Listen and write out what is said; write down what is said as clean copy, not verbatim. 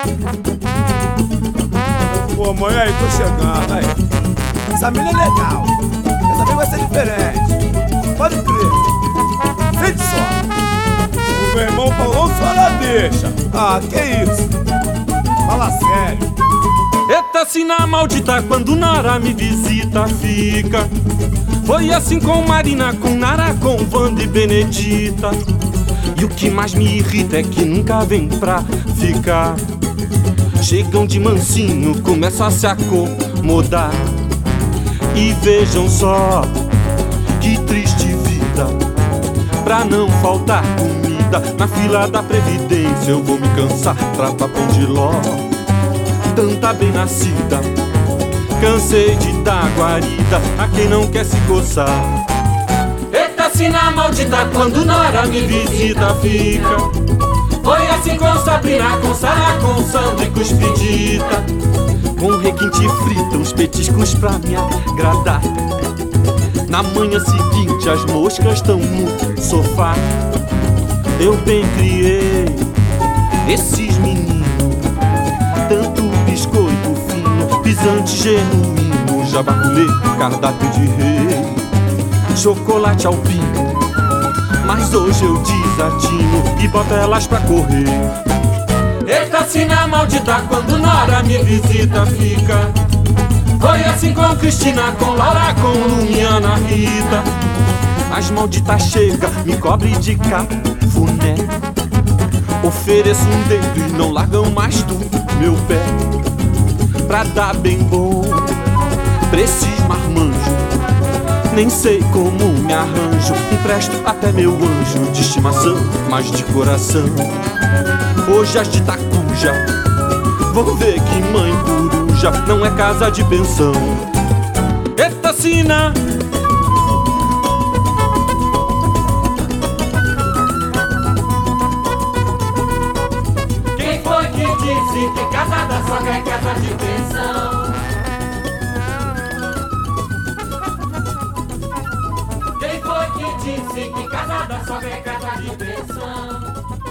Pô, mãe, aí, tô chegando, aí. Essa mina é legal. Essa mina vai ser diferente. Pode crer. Sente só. O meu irmão falou, só ela deixa. Ah, que isso? Fala sério. Eita sina maldita, quando Nara me visita fica. Foi assim com Marina, com Nara, com Wanda e Benedita. E o que mais me irrita é que nunca vem pra ficar. Chegam de mansinho, começam a se acomodar. E vejam só, que triste vida. Pra não faltar comida, na fila da Previdência eu vou me cansar pra pão de ló. Tanta bem nascida, cansei de dar guarida a quem não quer se coçar. Eita sina maldita, quando Nora me visita fica. Foi assim com Sabrina, com Sara, com Sandra e com Expedita. Com requinte frita, uns petiscos pra me agradar. Na manhã seguinte as moscas estão no sofá. Eu bem criei esses meninos, tanto biscoito fino, pisante genuíno, jabaculê, cardápio de rei, chocolate alpino. Mas hoje eu desatino e boto elas pra correr. Eita sina maldita, quando Nora me visita fica. Foi assim com Cristina, com Laura, com Lumiana, Rita. As malditas chega, me cobre de cafuné. Ofereço um dedo e não largam mais do meu pé. Pra dar bem bom pra esses marmanjos, nem sei como me arranjo. Empresto até meu anjo de estimação, mas de coração. Hoje as de Tacuja vão ver que mãe coruja não é casa de pensão. Eita sina, quem foi que disse que casa da sogra é casa de pensão? Quem foi que disse que casa da sogra é casa de pensão?